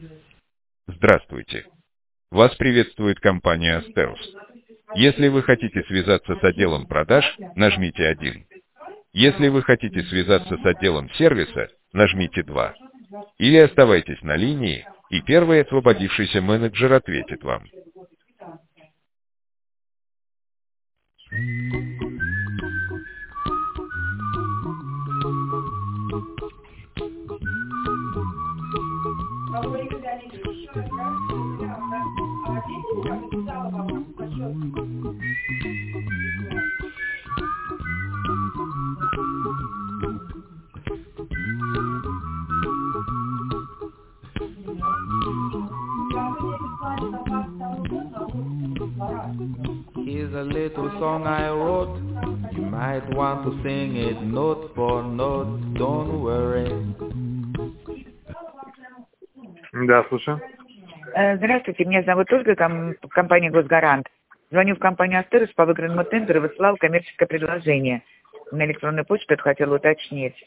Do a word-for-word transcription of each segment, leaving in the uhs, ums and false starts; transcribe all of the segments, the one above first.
Здравствуйте. Вас приветствует компания Астерус. Если вы хотите связаться с отделом продаж, нажмите один. Если вы хотите связаться с отделом сервиса, нажмите два. Или оставайтесь на линии, и первый освободившийся менеджер ответит вам. Here's a little song I wrote. You might want to sing it note for note. Don't worry. Да, слушаю. Здравствуйте, меня зовут Ольга, ком- компания «Госгарант». Звоню в компанию «Астерус» по выигранному тендеру, высылал коммерческое предложение. На электронную почту это хотела уточнить.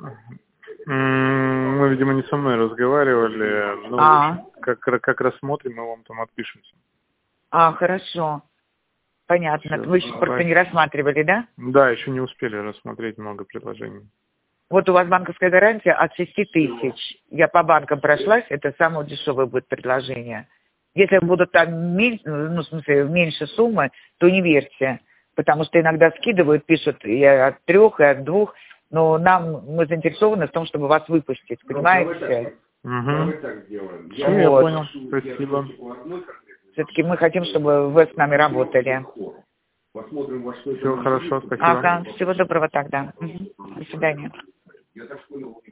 Мы, видимо, не со мной разговаривали. Ну, А. как, как рассмотрим, мы вам там отпишемся. А, хорошо. Понятно. Всё, Вы еще просто давай. не рассматривали, да? Да, еще не успели рассмотреть много предложений. Вот у вас банковская гарантия от шести тысяч. Я по банкам прошлась, это самое дешевое будет предложение. Если будут там меньше, ну, в смысле, меньше суммы, то не верьте. Потому что иногда скидывают, пишут и от трех, и от двух. Но нам, мы заинтересованы в том, чтобы вас выпустить, понимаете? Угу. Все, я Вот. понял. Спасибо. Все-таки мы хотим, чтобы вы с нами работали. Все хорошо, спасибо. Ага, всего доброго тогда. Угу. До свидания.